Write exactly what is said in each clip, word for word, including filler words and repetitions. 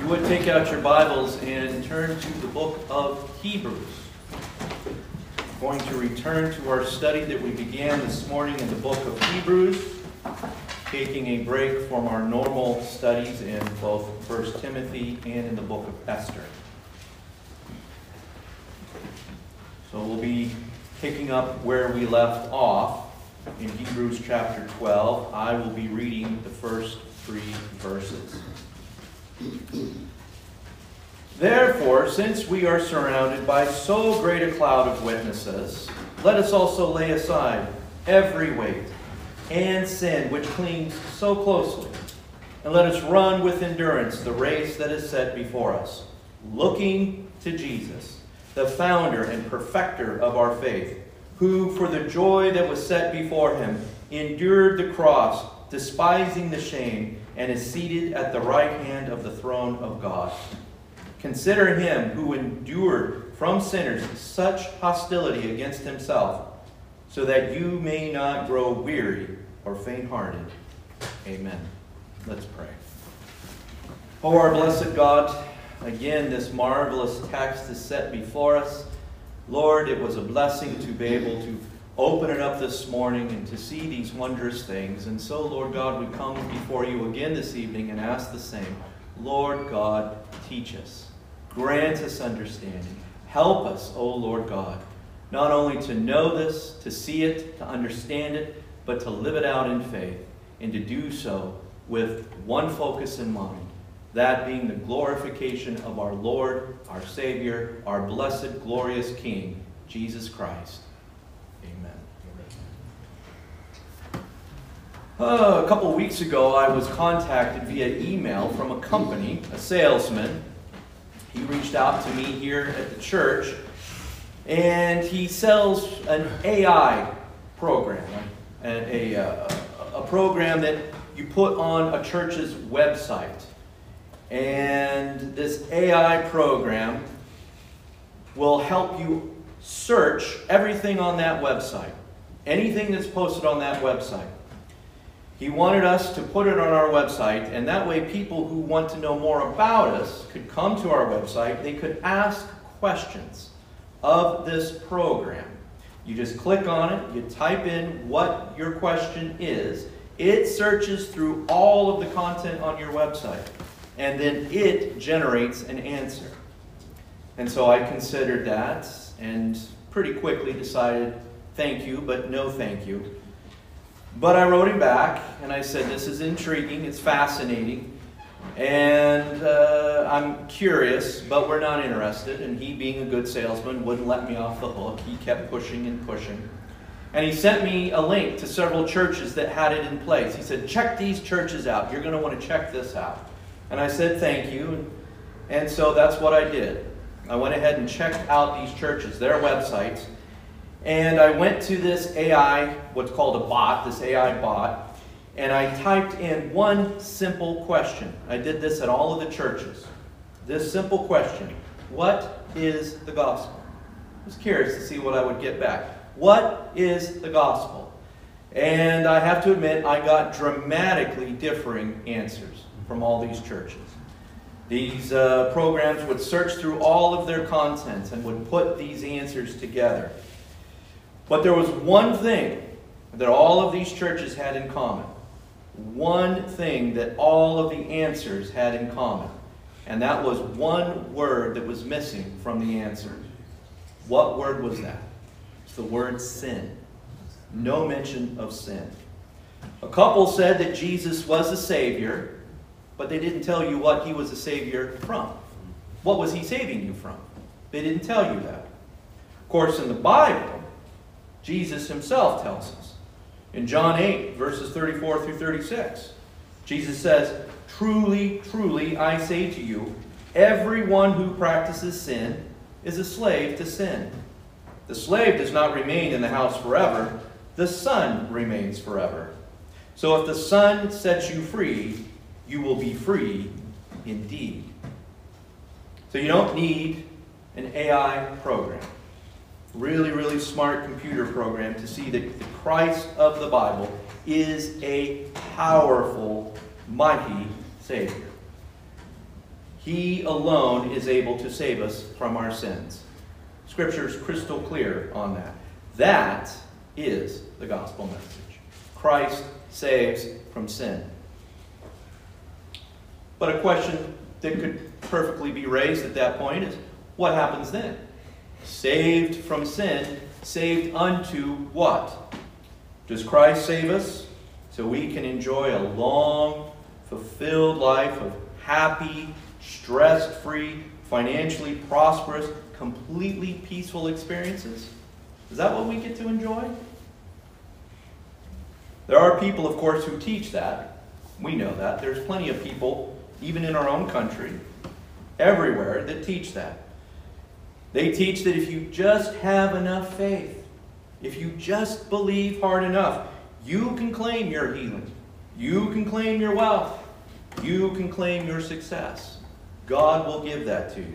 you would take out your Bibles and turn to the book of Hebrews. We're going to return to our study that we began this morning in the book of Hebrews, taking a break from our normal studies in both First Timothy and in the book of Esther. So we'll be picking up where we left off in Hebrews chapter twelve. I will be reading the first three verses. Therefore, since we are surrounded by so great a cloud of witnesses, let us also lay aside every weight and sin which clings so closely, and let us run with endurance the race that is set before us, looking to Jesus, the founder and perfecter of our faith, who for the joy that was set before him endured the cross, despising the shame, and is seated at the right hand of the throne of God. Consider him who endured from sinners such hostility against himself, so that you may not grow weary or faint-hearted. Amen. Let's pray. Oh, our blessed God, again, this marvelous text is set before us. Lord, it was a blessing to be able to open it up this morning and to see these wondrous things. And so, Lord God, we come before you again this evening and ask the same. Lord God, teach us. Grant us understanding. Help us, O Lord God, not only to know this, to see it, to understand it, but to live it out in faith, and to do so with one focus in mind, that being the glorification of our Lord, our Savior, our blessed, glorious King, Jesus Christ. Amen. Uh, a couple weeks ago, I was contacted via email from a company, a salesman. He reached out to me here at the church, and he sells an A I program, a, a, a program that you put on a church's website. And this A I program will help you search everything on that website, anything that's posted on that website. He wanted us to put it on our website, and that way people who want to know more about us could come to our website. They could ask questions of this program. You just click on it, you type in what your question is. It searches through all of the content on your website, and then it generates an answer. And so I considered that and pretty quickly decided, thank you, but no thank you. But I wrote him back, and I said, this is intriguing, it's fascinating, and uh, I'm curious, but we're not interested. And he, being a good salesman, wouldn't let me off the hook. He kept pushing and pushing. And he sent me a link to several churches that had it in place. He said, check these churches out. You're going to want to check this out. And I said, thank you. And so that's what I did. I went ahead and checked out these churches, their websites. And I went to this A I, what's called a bot, this A I bot, and I typed in one simple question. I did this at all of the churches. This simple question: what is the gospel? I was curious to see what I would get back. What is the gospel? And I have to admit, I got dramatically differing answers from all these churches. These uh, programs would search through all of their content and would put these answers together. But there was one thing that all of these churches had in common. One thing that all of the answers had in common. And that was one word that was missing from the answer. What word was that? It's the word sin. No mention of sin. A couple said that Jesus was a Savior, but they didn't tell you what he was a Savior from. What was he saving you from? They didn't tell you that. Of course, in the Bible, Jesus himself tells us. In John eight, verses thirty-four through thirty-six, Jesus says, truly, truly, I say to you, everyone who practices sin is a slave to sin. The slave does not remain in the house forever. The Son remains forever. So if the Son sets you free, you will be free indeed. So you don't need an A I program. Really, really smart computer program to see that the Christ of the Bible is a powerful, mighty Savior. He alone is able to save us from our sins. Scripture is crystal clear on that. That is the gospel message. Christ saves from sin. But a question that could perfectly be raised at that point is, what happens then? Saved from sin, saved unto what? Does Christ save us so we can enjoy a long, fulfilled life of happy, stress-free, financially prosperous, completely peaceful experiences? Is that what we get to enjoy? There are people, of course, who teach that. We know that. There's plenty of people, even in our own country, everywhere, that teach that. They teach that if you just have enough faith, if you just believe hard enough, you can claim your healing. You can claim your wealth. You can claim your success. God will give that to you.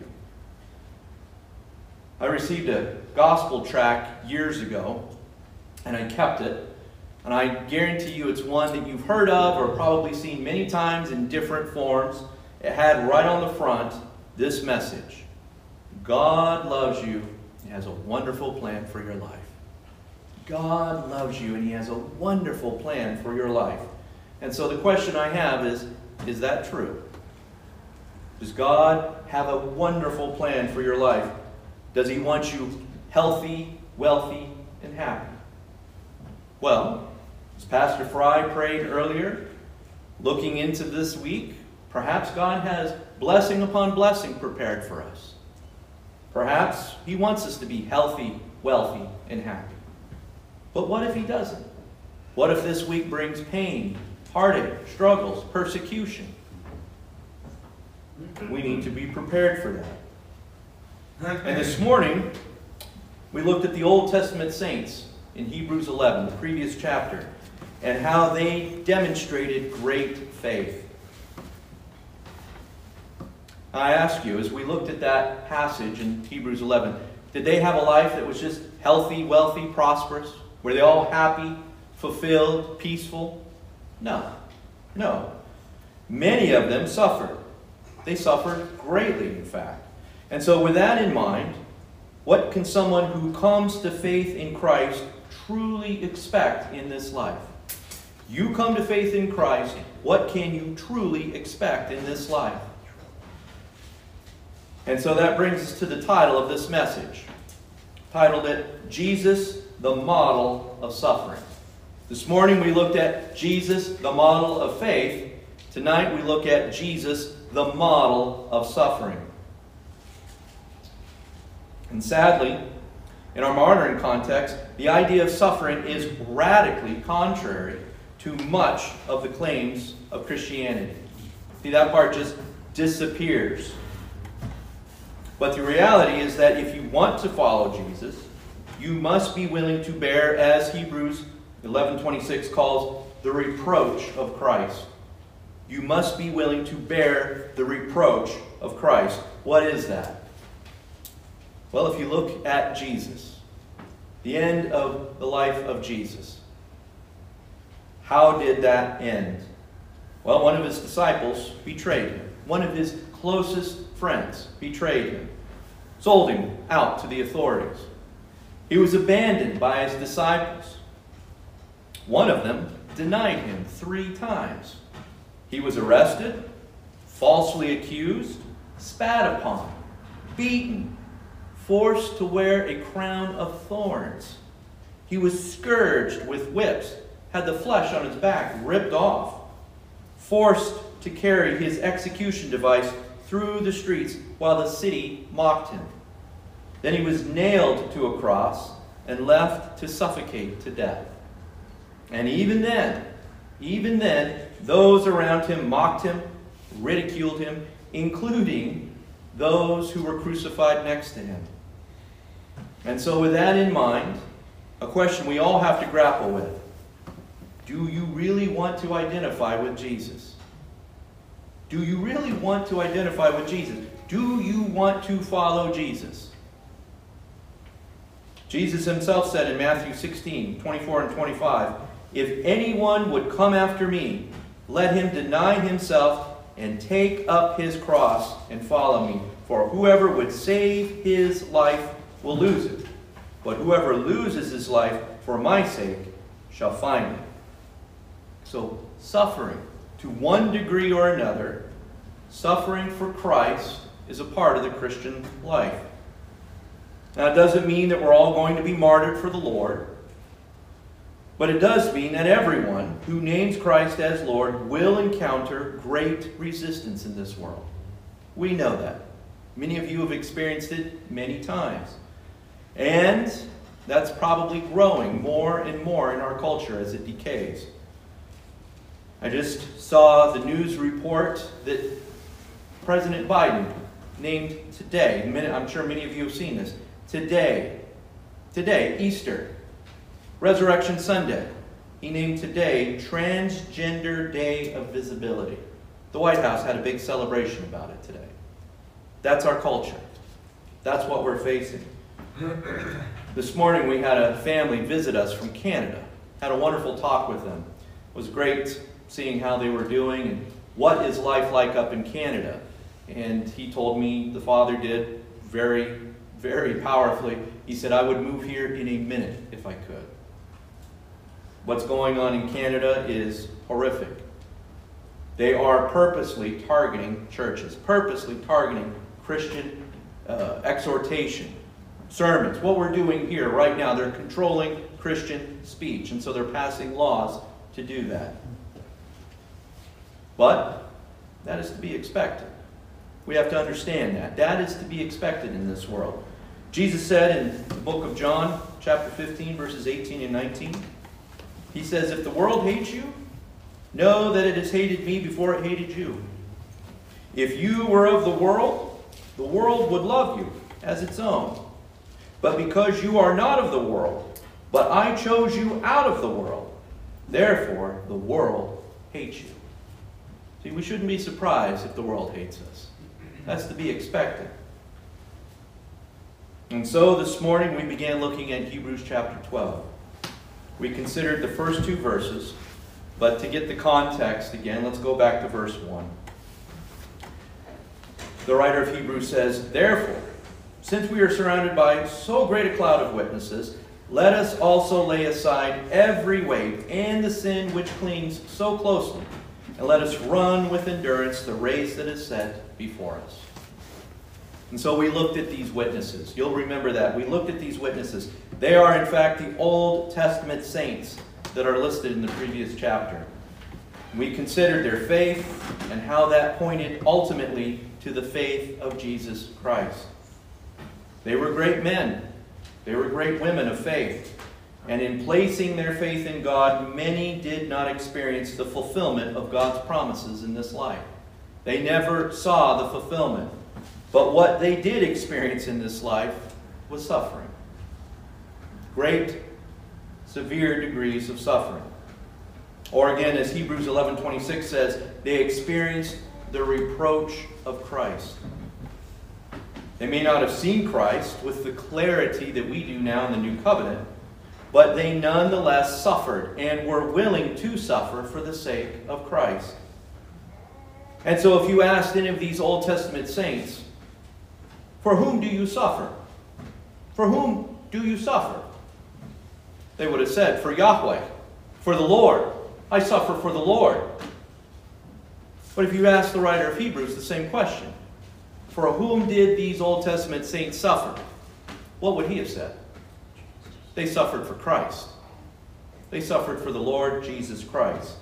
I received a gospel tract years ago, and I kept it. And I guarantee you it's one that you've heard of or probably seen many times in different forms. It had right on the front this message: God loves you and has a wonderful plan for your life. God loves you and He has a wonderful plan for your life. And so the question I have is, is that true? Does God have a wonderful plan for your life? Does He want you healthy, wealthy, and happy? Well, as Pastor Fry prayed earlier, looking into this week, perhaps God has blessing upon blessing prepared for us. Perhaps He wants us to be healthy, wealthy, and happy. But what if He doesn't? What if this week brings pain, heartache, struggles, persecution? We need to be prepared for that. And this morning, we looked at the Old Testament saints in Hebrews eleven, the previous chapter, and how they demonstrated great faith. I ask you, as we looked at that passage in Hebrews eleven, did they have a life that was just healthy, wealthy, prosperous? Were they all happy, fulfilled, peaceful? No. No. Many of them suffered. They suffered greatly, in fact. And so with that in mind, what can someone who comes to faith in Christ truly expect in this life? You come to faith in Christ, what can you truly expect in this life? And so that brings us to the title of this message, titled it, Jesus, the Model of Suffering. This morning we looked at Jesus, the model of faith. Tonight we look at Jesus, the model of suffering. And sadly, in our modern context, the idea of suffering is radically contrary to much of the claims of Christianity. See, that part just disappears. But the reality is that if you want to follow Jesus, you must be willing to bear, as Hebrews eleven twenty-six calls, the reproach of Christ. You must be willing to bear the reproach of Christ. What is that? Well, if you look at Jesus, the end of the life of Jesus, how did that end? Well, one of His disciples betrayed Him. One of His closest friends betrayed Him, sold Him out to the authorities. He was abandoned by His disciples. One of them denied Him three times. He was arrested, falsely accused, spat upon, beaten, forced to wear a crown of thorns. He was scourged with whips, had the flesh on his back ripped off, forced to carry his execution device through the streets while the city mocked him. Then he was nailed to a cross and left to suffocate to death. And even then, even then, those around him mocked him, ridiculed him, including those who were crucified next to him. And so with that in mind, a question we all have to grapple with: do you really want to identify with Jesus? Do you really want to identify with Jesus? Do you want to follow Jesus? Jesus Himself said in Matthew sixteen, twenty-four and twenty-five, "If anyone would come after me, let him deny himself, and take up his cross and follow me. For whoever would save his life will lose it. But whoever loses his life for my sake shall find it. So suffering, to one degree or another, suffering for Christ is a part of the Christian life. Now, it doesn't mean that we're all going to be martyred for the Lord, but it does mean that everyone who names Christ as Lord will encounter great resistance in this world. We know that. Many of you have experienced it many times. And that's probably growing more and more in our culture as it decays. I just saw the news report that President Biden named today, I'm sure many of you have seen this, today, today, Easter, Resurrection Sunday, he named today Transgender Day of Visibility. The White House had a big celebration about it today. That's our culture. That's what we're facing. This morning we had a family visit us from Canada. Had a wonderful talk with them. It was great seeing how they were doing and what is life like up in Canada. And he told me, the father did, very, very powerfully. He said, I would move here in a minute if I could. What's going on in Canada is horrific. They are purposely targeting churches, purposely targeting Christian uh, exhortation, sermons. What we're doing here right now, they're controlling Christian speech, and so they're passing laws to do that. But that is to be expected. We have to understand that. That is to be expected in this world. Jesus said in the book of John, chapter fifteen, verses eighteen and nineteen, he says, if the world hates you, know that it has hated me before it hated you. If you were of the world, the world would love you as its own. But because you are not of the world, but I chose you out of the world, therefore the world hates you. See, we shouldn't be surprised if the world hates us. That's to be expected. And so this morning we began looking at Hebrews chapter twelve. We considered the first two verses, but to get the context again, let's go back to verse one. The writer of Hebrews says, therefore, since we are surrounded by so great a cloud of witnesses, let us also lay aside every weight and the sin which clings so closely, and let us run with endurance the race that is set before us. And so we looked at these witnesses. You'll remember that. We looked at these witnesses. They are, in fact, the Old Testament saints that are listed in the previous chapter. We considered their faith and how that pointed ultimately to the faith of Jesus Christ. They were great men. They were great women of faith. And in placing their faith in God, many did not experience the fulfillment of God's promises in this life. They never saw the fulfillment. But what they did experience in this life was suffering. Great, severe degrees of suffering. Or again, as Hebrews eleven twenty-six says, they experienced the reproach of Christ. They may not have seen Christ with the clarity that we do now in the New Covenant, but they nonetheless suffered and were willing to suffer for the sake of Christ. And so if you asked any of these Old Testament saints, for whom do you suffer? For whom do you suffer? They would have said, for Yahweh, for the Lord. I suffer for the Lord. But if you ask the writer of Hebrews the same question, for whom did these Old Testament saints suffer? What would he have said? They suffered for Christ. They suffered for the Lord Jesus Christ.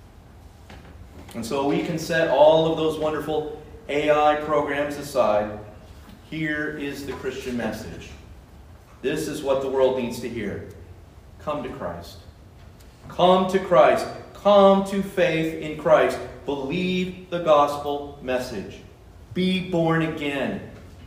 And so we can set all of those wonderful A I programs aside. Here is the Christian message. This is what the world needs to hear. Come to Christ. Come to Christ. Come to faith in Christ. Believe the gospel message. Be born again.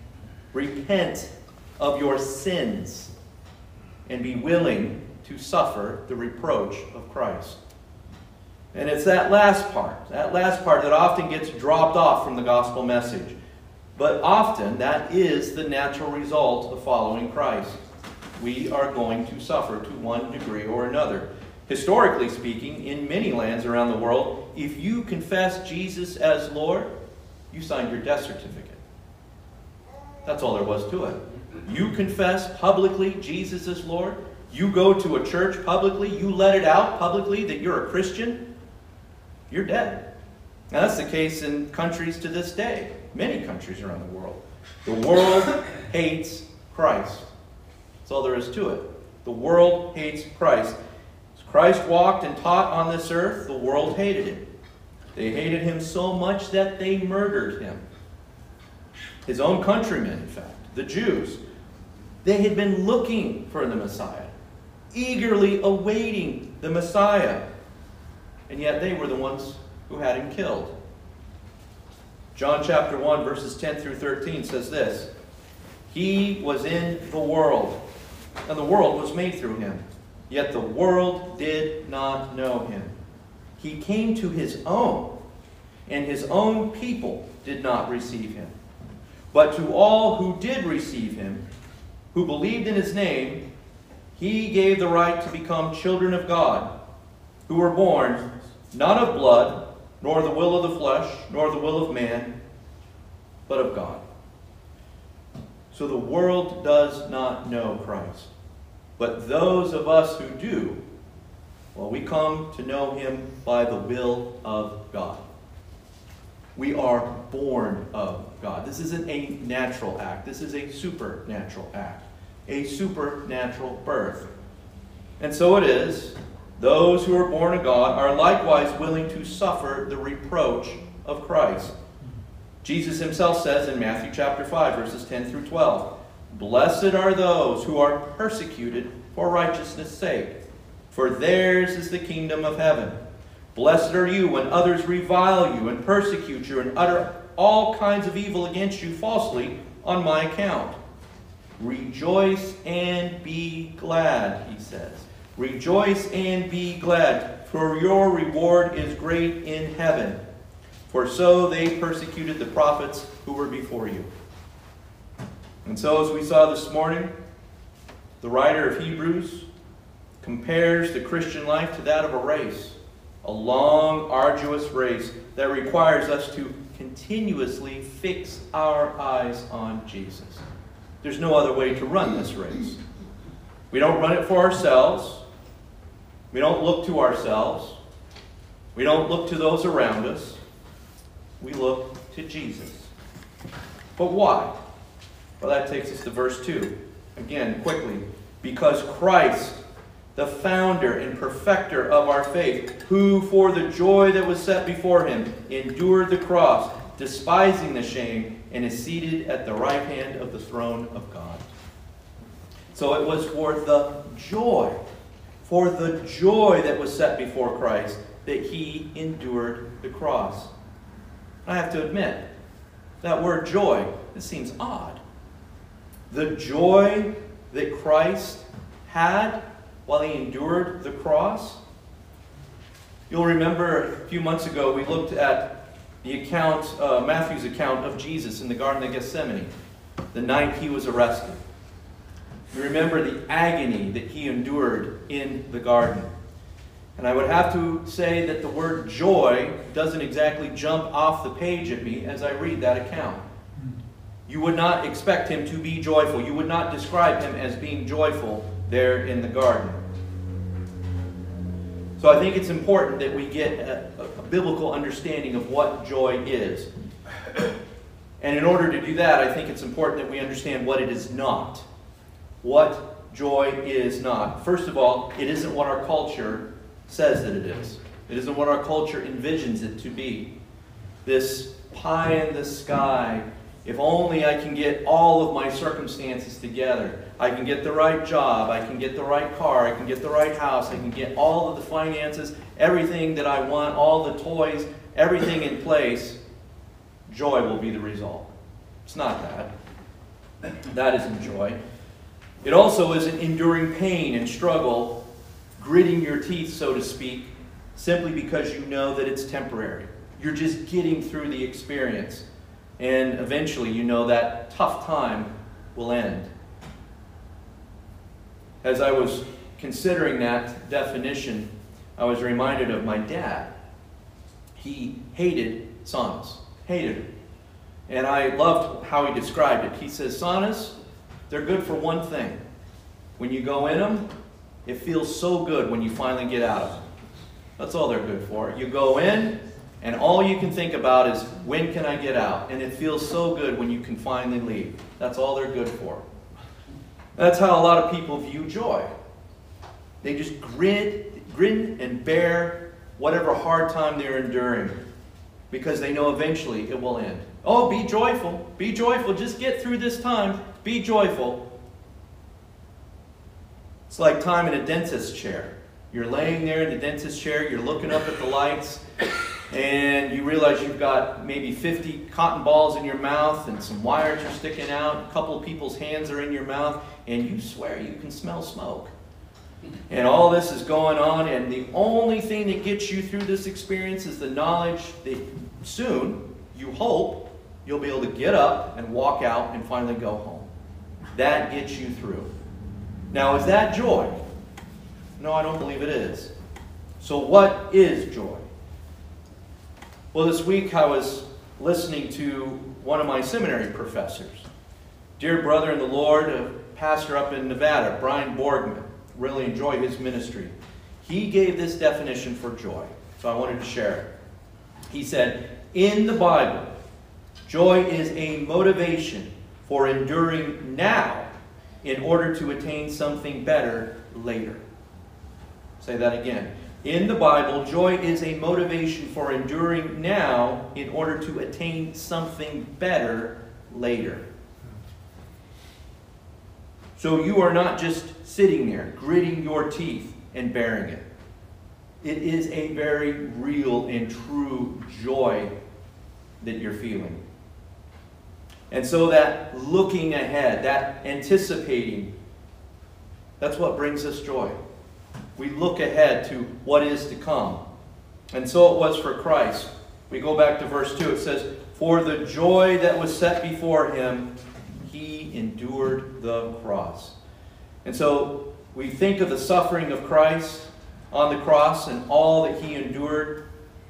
Repent of your sins. And be willing to suffer the reproach of Christ. And it's that last part, that last part that often gets dropped off from the gospel message. But often that is the natural result of following Christ. We are going to suffer to one degree or another. Historically speaking, in many lands around the world, if you confess Jesus as Lord, you signed your death certificate. That's all there was to it. You confess publicly Jesus is Lord. You go to a church publicly. You let it out publicly that you're a Christian. You're dead. Now that's the case in countries to this day. Many countries around the world. The world hates Christ. That's all there is to it. The world hates Christ. As Christ walked and taught on this earth, the world hated him. They hated him so much that they murdered him. His own countrymen, in fact, the Jews, they had been looking for the Messiah, eagerly awaiting the Messiah, and yet they were the ones who had him killed. John chapter one, verses ten through thirteen says this, "He was in the world, and the world was made through him, yet the world did not know him. He came to his own, and his own people did not receive him. But to all who did receive him, who believed in his name, he gave the right to become children of God, who were born not of blood, nor the will of the flesh, nor the will of man, but of God." So the world does not know Christ. But those of us who do, well, we come to know him by the will of God. We are born of God. This isn't a natural act. This is a supernatural act. A supernatural birth. And so it is, those who are born of God are likewise willing to suffer the reproach of Christ. Jesus himself says in Matthew chapter five, verses ten through twelve, "Blessed are those who are persecuted for righteousness' sake, for theirs is the kingdom of heaven. Blessed are you when others revile you and persecute you and utter all kinds of evil against you falsely on my account. Rejoice and be glad," he says. "Rejoice and be glad, for your reward is great in heaven. For so they persecuted the prophets who were before you." And so, as we saw this morning, the writer of Hebrews compares the Christian life to that of a race. A long, arduous race that requires us to continuously fix our eyes on Jesus. There's no other way to run this race. We don't run it for ourselves. We don't look to ourselves. We don't look to those around us. We look to Jesus. But why? Well, that takes us to verse two. Again, quickly. "Because Christ, the founder and perfecter of our faith, who for the joy that was set before him endured the cross, despising the shame, and is seated at the right hand of the throne of God." So it was for the joy, for the joy that was set before Christ, that he endured the cross. I have to admit, that word joy, it seems odd. The joy that Christ had while he endured the cross. You'll remember a few months ago we looked at the account, uh, Matthew's account of Jesus in the Garden of Gethsemane, the night he was arrested. You remember the agony that he endured in the garden. And I would have to say that the word joy doesn't exactly jump off the page at me as I read that account. You would not expect him to be joyful. You would not describe him as being joyful there in the garden. So I think it's important that we get a, a biblical understanding of what joy is. And in order to do that, I think it's important that we understand what it is not. What joy is not. First of all, it isn't what our culture says that it is. It isn't what our culture envisions it to be. This pie in the sky, if only I can get all of my circumstances together. I can get the right job, I can get the right car, I can get the right house, I can get all of the finances, everything that I want, all the toys, everything in place. Joy will be the result. It's not that. That isn't joy. It also isn't enduring pain and struggle, gritting your teeth, so to speak, simply because you know that it's temporary. You're just getting through the experience. And eventually you know that tough time will end. As I was considering that definition I was reminded of my dad. He hated saunas. Hated it. And I loved how he described it. He says, saunas, they're good for one thing. When you go in them, it feels so good when you finally get out of them. That's all they're good for. You go in, and all you can think about is, when can I get out? And it feels so good when you can finally leave. That's all they're good for. That's how a lot of people view joy. They just grin, grin and bear whatever hard time they're enduring, because they know eventually it will end. Oh, be joyful. Be joyful. Just get through this time. Be joyful. It's like time in a dentist's chair. You're laying there in the dentist's chair. You're looking up at the lights. And you realize you've got maybe fifty cotton balls in your mouth. And some wires are sticking out. A couple of people's hands are in your mouth. And you swear you can smell smoke. And all this is going on. And the only thing that gets you through this experience is the knowledge that soon, you hope, you'll be able to get up and walk out and finally go home. That gets you through. Now, is that joy? No, I don't believe it is. So what is joy? Well, this week I was listening to one of my seminary professors. Dear brother in the Lord, a pastor up in Nevada, Brian Borgman. Really enjoy his ministry. He gave this definition for joy. So I wanted to share it. He said, in the Bible, joy is a motivation for enduring now in order to attain something better later. Say that again. In the Bible, joy is a motivation for enduring now in order to attain something better later. So you are not just sitting there, gritting your teeth and bearing it. It is a very real and true joy that you're feeling. And so that looking ahead, that anticipating, that's what brings us joy. We look ahead to what is to come. And so it was for Christ. We go back to verse two. It says, for the joy that was set before him, he endured the cross. And so we think of the suffering of Christ on the cross and all that he endured.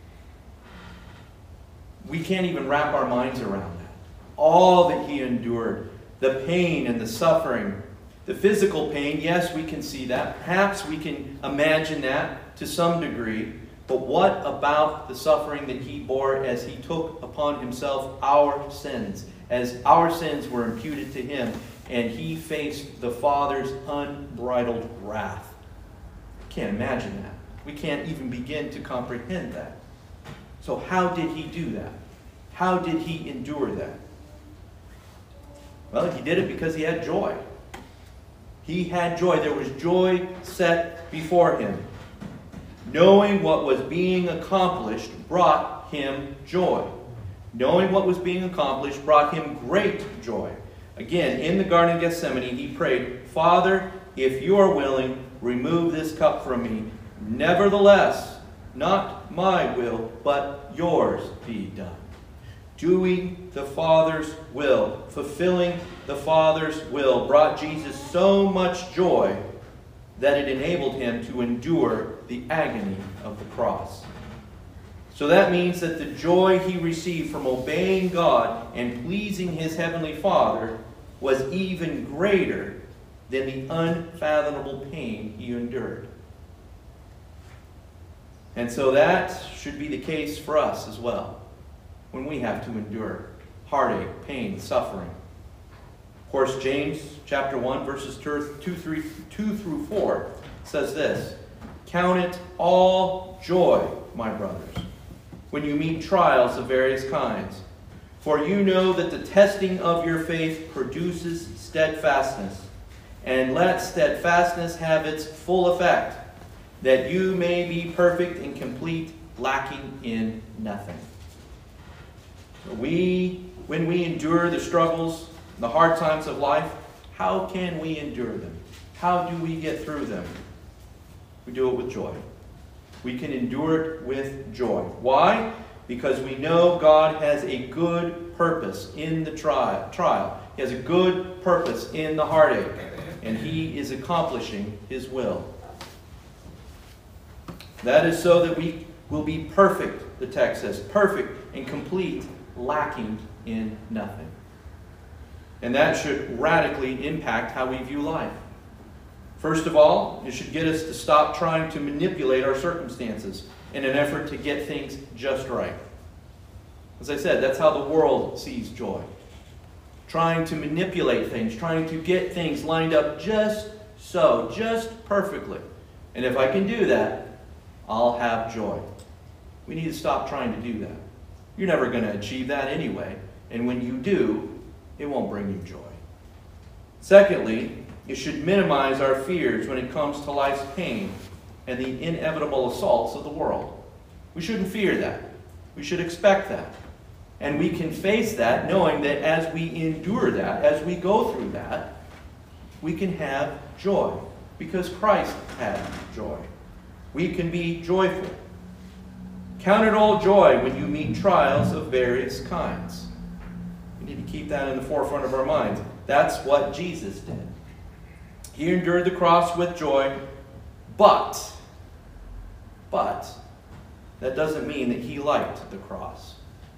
We can't even wrap our minds around that. All that he endured, the pain and the suffering, the physical pain, yes, we can see that. Perhaps we can imagine that to some degree. But what about the suffering that he bore as he took upon himself our sins? As our sins were imputed to him, and he faced the Father's unbridled wrath. Can't imagine that. We can't even begin to comprehend that. So how did he do that? How did he endure that? Well, he did it because he had joy. He had joy. There was joy set before him. Knowing what was being accomplished brought him joy. Knowing what was being accomplished brought him great joy. Again, in the Garden of Gethsemane, he prayed, Father, if you are willing, remove this cup from me. Nevertheless, not my will, but yours be done. Doing the Father's will, fulfilling the Father's will, brought Jesus so much joy that it enabled him to endure the agony of the cross. So that means that the joy he received from obeying God and pleasing his heavenly Father was even greater than the unfathomable pain he endured. And so that should be the case for us as well, when we have to endure heartache, pain, suffering. Of course, James chapter one, verses two through four says this, count it all joy, my brothers, when you meet trials of various kinds. For you know that the testing of your faith produces steadfastness. And let steadfastness have its full effect, that you may be perfect and complete, lacking in nothing. So we, when we endure the struggles, the hard times of life, how can we endure them? How do we get through them? We do it with joy. We can endure it with joy. Why? Because we know God has a good purpose in the trial. trial. He has a good purpose in the heartache. And he is accomplishing his will. That is so that we will be perfect, the text says, perfect and complete, lacking in nothing. And that should radically impact how we view life. First of all, it should get us to stop trying to manipulate our circumstances in an effort to get things just right. As I said, that's how the world sees joy. Trying to manipulate things, trying to get things lined up just so, just perfectly. And if I can do that, I'll have joy. We need to stop trying to do that. You're never going to achieve that anyway. And when you do, it won't bring you joy. Secondly, it should minimize our fears when it comes to life's pain and the inevitable assaults of the world. We shouldn't fear that. We should expect that. And we can face that knowing that as we endure that, as we go through that, we can have joy because Christ had joy. We can be joyful. Count it all joy when you meet trials of various kinds. We need to keep that in the forefront of our minds. That's what Jesus did. He endured the cross with joy, but, but, that doesn't mean that he liked the cross.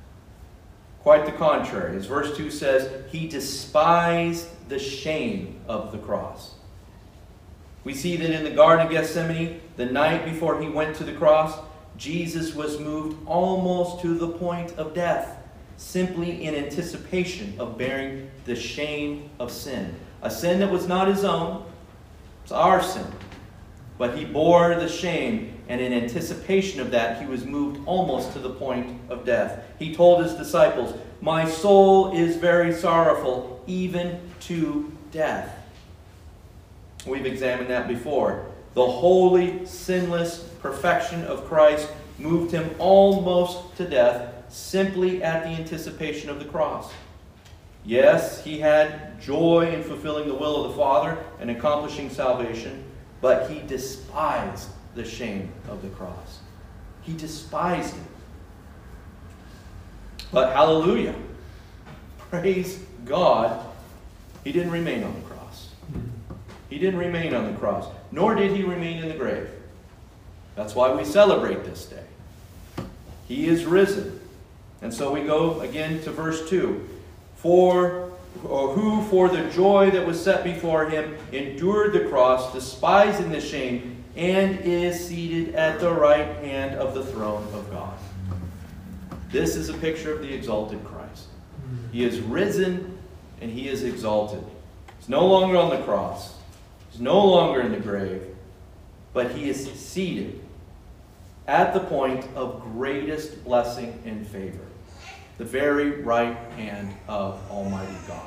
Quite the contrary. As verse two says, he despised the shame of the cross. We see that in the Garden of Gethsemane, the night before he went to the cross, Jesus was moved almost to the point of death, simply in anticipation of bearing the shame of sin. A sin that was not his own, it's our sin. But he bore the shame, and in anticipation of that, he was moved almost to the point of death. He told his disciples, "My soul is very sorrowful, even to death." We've examined that before. The holy, sinless perfection of Christ moved him almost to death simply at the anticipation of the cross. Yes, he had joy in fulfilling the will of the Father and accomplishing salvation, but he despised the shame of the cross. He despised it. But hallelujah, praise God, he didn't remain on the cross. He didn't remain on the cross, nor did he remain in the grave. That's why we celebrate this day. He is risen. And so we go again to verse two. For or who for the joy that was set before him endured the cross, despising the shame, and is seated at the right hand of the throne of God. This is a picture of the exalted Christ. He is risen and he is exalted. He's no longer on the cross. He's no longer in the grave. But he is seated at the point of greatest blessing and favor. The very right hand of Almighty God.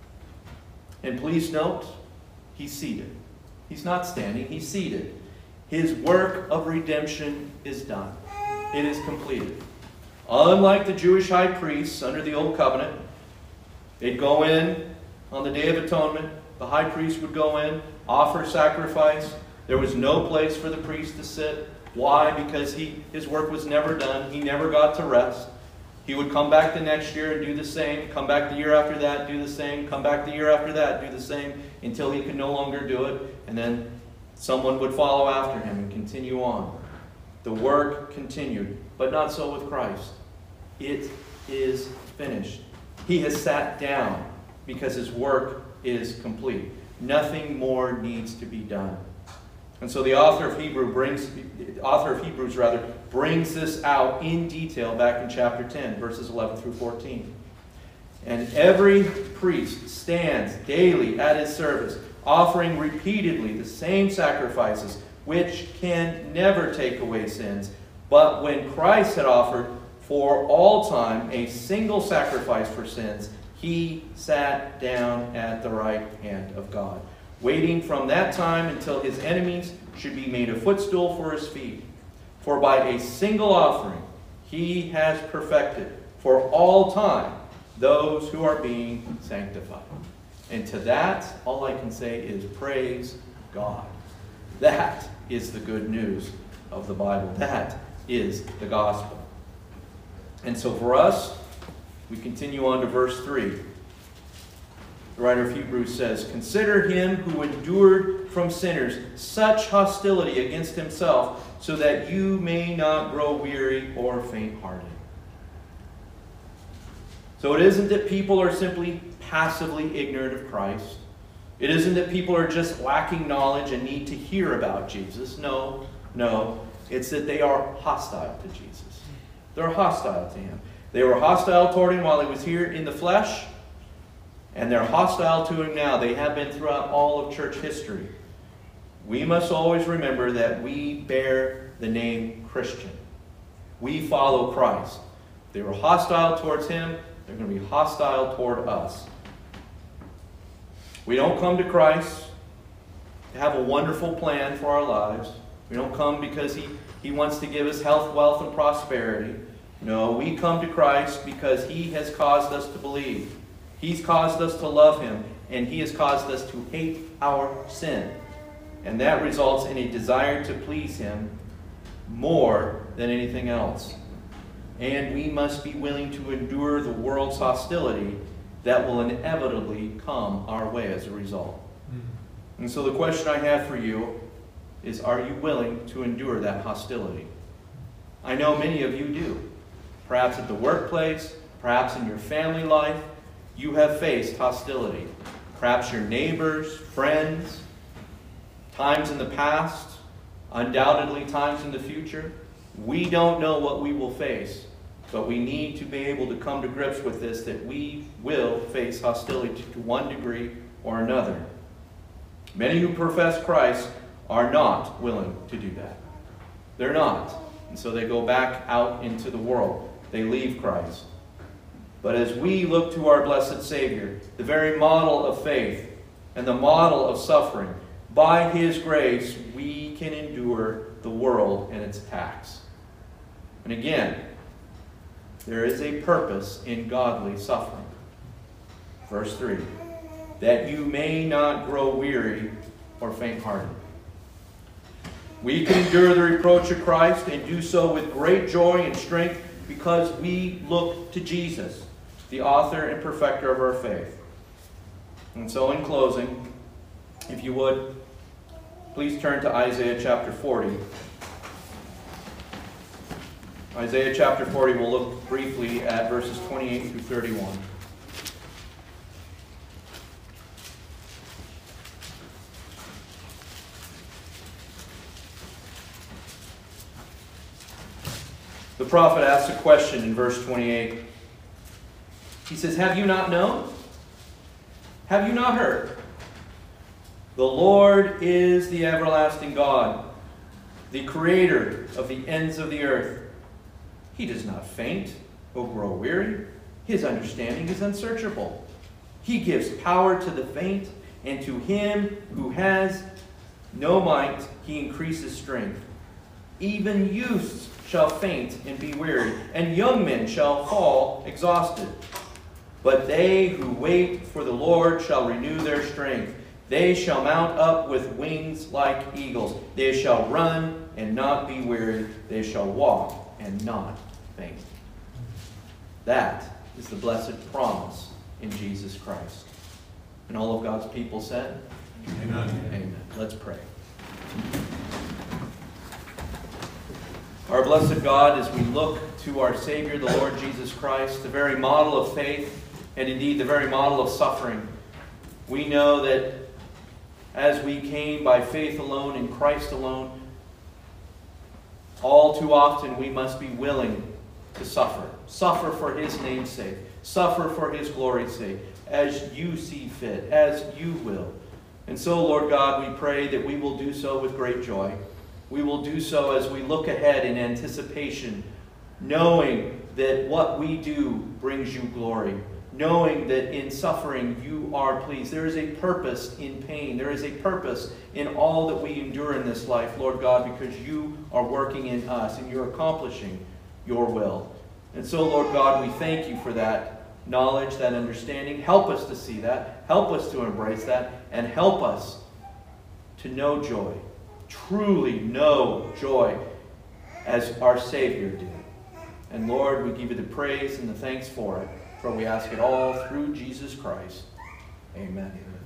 And please note, he's seated. He's not standing, he's seated. His work of redemption is done. It is completed. Unlike the Jewish high priests under the Old Covenant, they'd go in on the Day of Atonement. The high priest would go in, offer sacrifice. There was no place for the priest to sit. Why? Because he, his work was never done. He never got to rest. He would come back the next year and do the same. Come back the year after that, do the same. Come back the year after that, do the same. Until he could no longer do it. And then someone would follow after him and continue on. The work continued. But not so with Christ. It is finished. He has sat down because his work is complete. Nothing more needs to be done. And so the author of Hebrew brings, the author of Hebrews rather, brings this out in detail back in chapter ten, verses eleven through fourteen. And every priest stands daily at his service, offering repeatedly the same sacrifices, which can never take away sins. But when Christ had offered for all time a single sacrifice for sins, he sat down at the right hand of God, waiting from that time until his enemies should be made a footstool for his feet. For by a single offering he has perfected for all time those who are being sanctified. And to that, all I can say is praise God. That is the good news of the Bible. That is the gospel. And so for us, we continue on to verse three. The writer of Hebrews says, "Consider him who endured from sinners such hostility against himself, so that you may not grow weary or faint-hearted." So it isn't that people are simply passively ignorant of Christ. It isn't that people are just lacking knowledge and need to hear about Jesus. No, no. It's that they are hostile to Jesus. They're hostile to him. They were hostile toward him while he was here in the flesh, and they're hostile to him now. They have been throughout all of church history. We must always remember that we bear the name Christian. We follow Christ. They were hostile towards him. They're going to be hostile toward us. We don't come to Christ to have a wonderful plan for our lives. We don't come because he, he wants to give us health, wealth, and prosperity. No, we come to Christ because he has caused us to believe. He's caused us to love him, and he has caused us to hate our sin. And that results in a desire to please him more than anything else. And we must be willing to endure the world's hostility that will inevitably come our way as a result. Mm-hmm. And so the question I have for you is, are you willing to endure that hostility? I know many of you do. Perhaps at the workplace, perhaps in your family life, you have faced hostility. Perhaps your neighbors, friends, times in the past, undoubtedly times in the future. We don't know what we will face, but we need to be able to come to grips with this, that we will face hostility to one degree or another. Many who profess Christ are not willing to do that. They're not. And so they go back out into the world. They leave Christ. But as we look to our blessed Savior, the very model of faith and the model of suffering, by his grace, we can endure the world and its attacks. And again, there is a purpose in godly suffering. Verse three, that you may not grow weary or faint-hearted. We can endure the reproach of Christ and do so with great joy and strength because we look to Jesus, the author and perfecter of our faith. And so in closing, if you would, please turn to Isaiah chapter forty. Isaiah chapter forty, we'll look briefly at verses twenty-eight through thirty-one. The prophet asks a question in verse twenty-eight. He says, "Have you not known? Have you not heard? The Lord is the everlasting God, the creator of the ends of the earth. He does not faint or grow weary. His understanding is unsearchable. He gives power to the faint, and to him who has no might he increases strength. Even youths shall faint and be weary, and young men shall fall exhausted. But they who wait for the Lord shall renew their strength. They shall mount up with wings like eagles. They shall run and not be weary. They shall walk and not faint." That is the blessed promise in Jesus Christ. And all of God's people said, Amen. Amen. Let's pray. Our blessed God, as we look to our Savior, the Lord Jesus Christ, the very model of faith, and indeed the very model of suffering, we know that as we came by faith alone in Christ alone, all too often we must be willing to suffer. Suffer for his name's sake. Suffer for his glory's sake, as you see fit, as you will. And so, Lord God, we pray that we will do so with great joy. We will do so as we look ahead in anticipation, knowing that what we do brings you glory, knowing that in suffering you are pleased. There is a purpose in pain. There is a purpose in all that we endure in this life, Lord God, because you are working in us and you're accomplishing your will. And so, Lord God, we thank you for that knowledge, that understanding. Help us to see that. Help us to embrace that. And help us to know joy. Truly know joy as our Savior did. And Lord, we give you the praise and the thanks for it. For we ask it all through Jesus Christ. Amen.